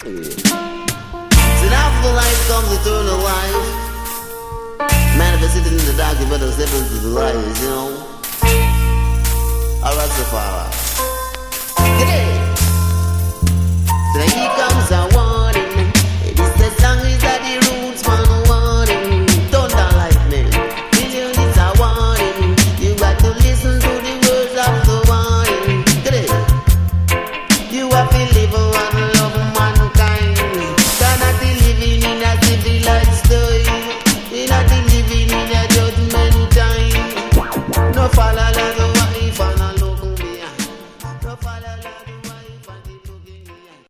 Yeah. See, after life comes eternal life. Manifested in the dark, you better step into the light, you know. Alright, so far. Get it! So